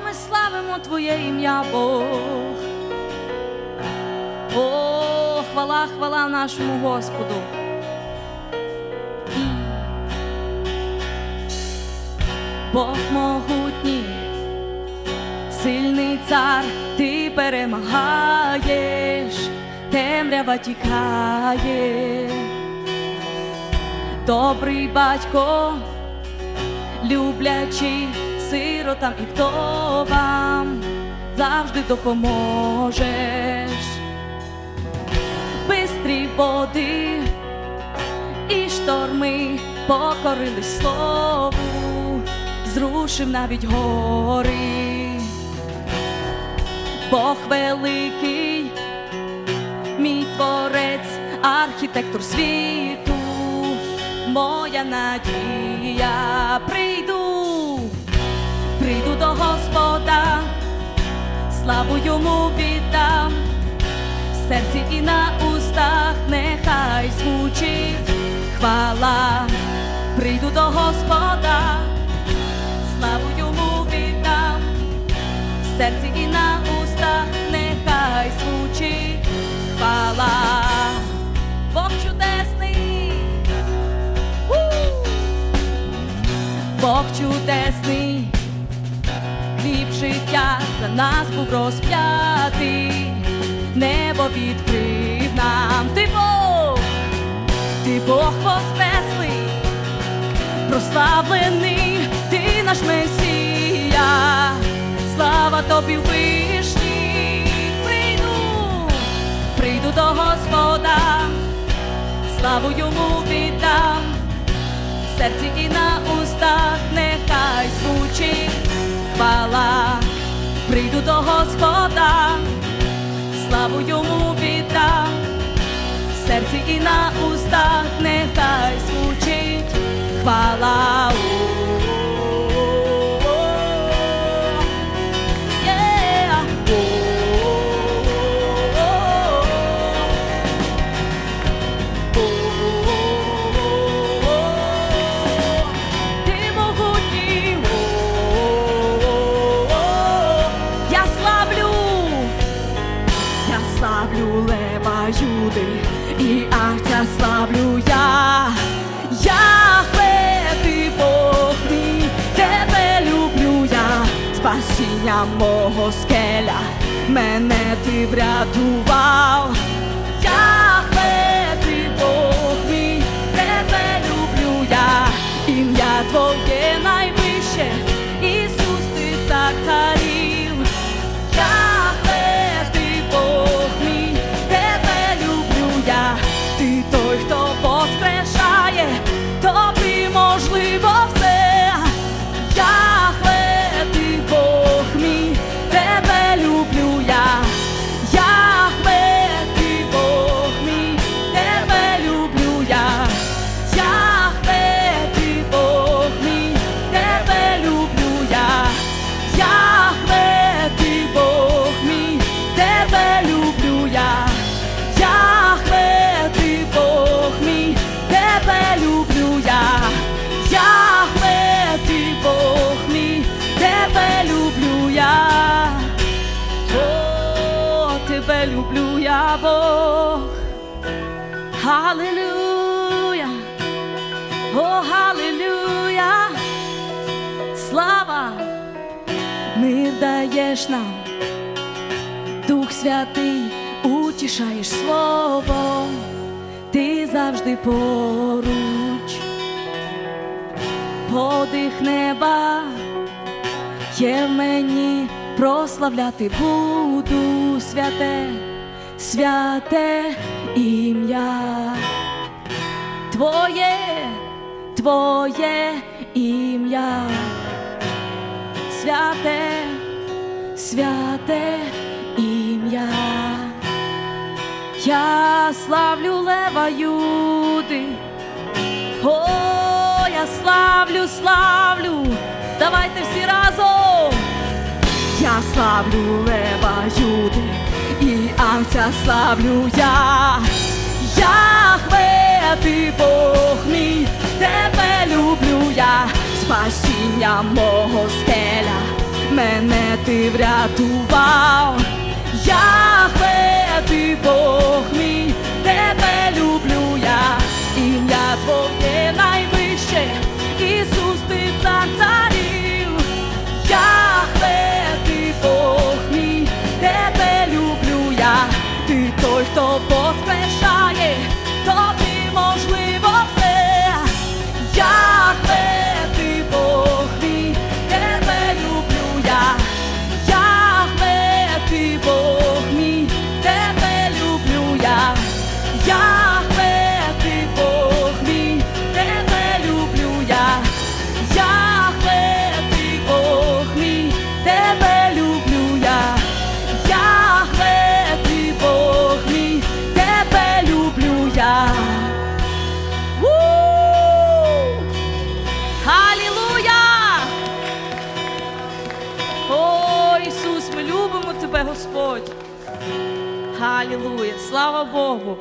ми славимо Твоє ім'я, Бог. О, хвала, хвала нашому Господу. Бог могутній, сильний цар, Ти перемагаєш, темрява тікає. Добрий батько, люблячий сиротам і вдовам, завжди допоможеш. Бистрі води і шторми покорили слову, зрушив навіть гори. Бог великий, мій творець, архітектор світу, моя надія. Прийду до Господа, славу йому віддам, в серці і на устах нехай звучить хвала. Прийду до Господа, славу йому віддам, в серці і на устах нехай звучить хвала. Бог чудесний, Бог чудесний, хліб життя за нас був розп'ятий, небо відкрив нам. Ти Бог воскреслий, прославлений, Ти наш Месія, слава Тобі вишній. Прийду до Господа, славу йому віддам, в серці і на устах нехай звучить хвала. Прийду до Господа, славу йому віддам, в серці і на устах нехай звучить хвала. Славлю лева Юди і Арця славлю я. Яхве, Ти Бог мій, Тебе люблю я, спасіння мого скеля, мене Ти врятував. Яхве, Ти Бог мій, Тебе люблю я, ім'я Твоє найвище, Ісус, Ти цар царів. Яхве, Ти Бог мій, Тебе люблю я, Ти той, хто воскрешає, Тобі можливо все. Яхве, Ти Бог мій, Тебе люблю я. Яхве, Ти Бог мій, Тебе люблю я. Яхве, Ти Бог мій, Тебе люблю я. Яхве, Ти Бог мій, Тебе люблю я. Яхве, Ти Бог мій, Тебе люблю я. Яхве, Ти Бог мій, Тебе люблю я. О, Тебе люблю я, Бог. Халилюя, о, халилюя. Слава, мир даєш нам, Дух Святий, утішаєш словом, Ти завжди поруч. Подих неба є в мені, прославляти буду святе, святе ім'я Твоє, Твоє ім'я. Святе, святе ім'я. Я славлю лева Юди, о, я славлю, славлю, давайте всі разом. Я славлю лева Юди і Арця славлю я. Яхве, Ти Бог мій, Тебе люблю я, спасіння мого скеля, мене ти врятував. Яхве, ти Бог мій, тебе люблю я, ім'я Твоє найвище, Ісус, ти цар царів. Яхве, ти Бог мій, тебе люблю я, ти той, хто воскрешає, тобі можливо все. Яхве, ти Бог мій, тебе люблю я. Яхве, ти Бог мій, тебе люблю я. Яхве, ти Бог мій, тебе люблю я. Яхве, ти Бог мій, тебе люблю я. Яхве, ти Бог мій, тебе люблю я. Алілуя! О, Ісус, ми любимо Тебе, Господь. Алілуя! Слава Богу!